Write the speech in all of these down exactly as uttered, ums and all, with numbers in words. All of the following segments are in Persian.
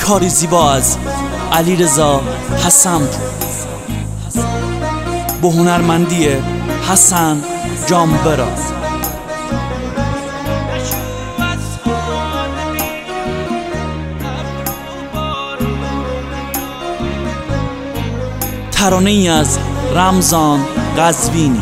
کاری زیبا از علیرضا حسن‌پور با هنرمندی حسن جانبرا. ترانه ای از رمضان قزوینی.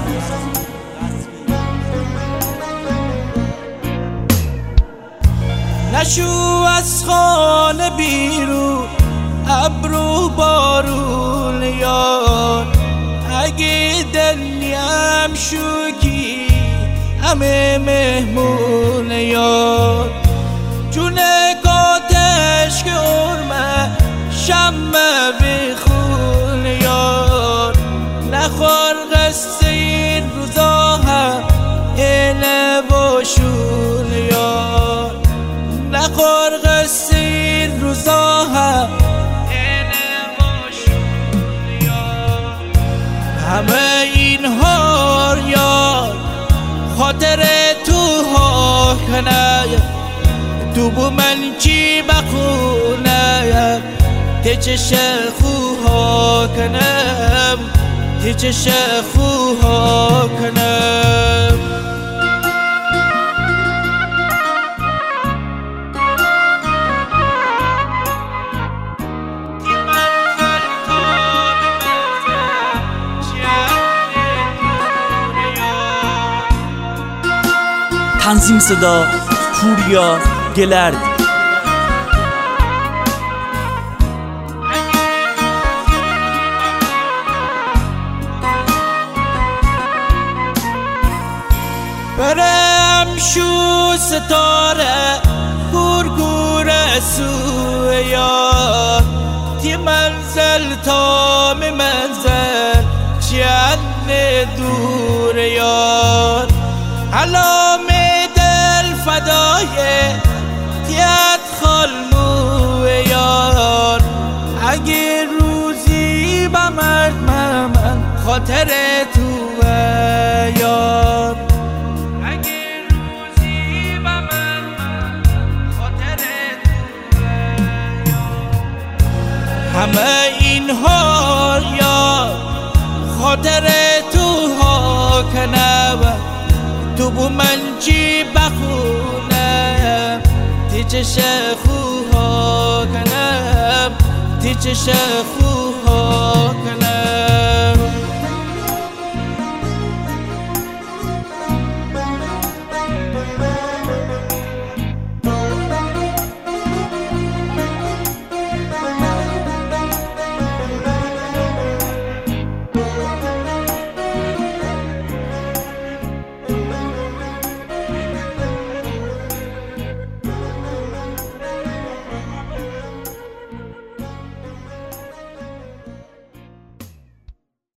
نشو از خانه بیرون ابرو بارون یار، اگه دلیم شوکی همه مهمون یار، جون کاتش که ارمه شمه بخون یار، نخور قصه این روزا هم اینه باشون یار، نخور قصه این روزا هم اینه باشون یار. همه این هار یار خاطر تو ها کنه، تو بو من چی بخونه، تی چش خوها کنم، تی چش خوها کنم. تنظیم صدا پوریا گلردی. برم شو ستاره گورگور سوی یار، تی منزل تا می منزل چند دور یار، علام دل فدای تیت خالمو یار، اگه روزی با مرد من خاطر تو یار، همه این ها یا خاطر تو ها کنم، تو بو من چی بخونم، تی چش خوها کنم، تی چش خوها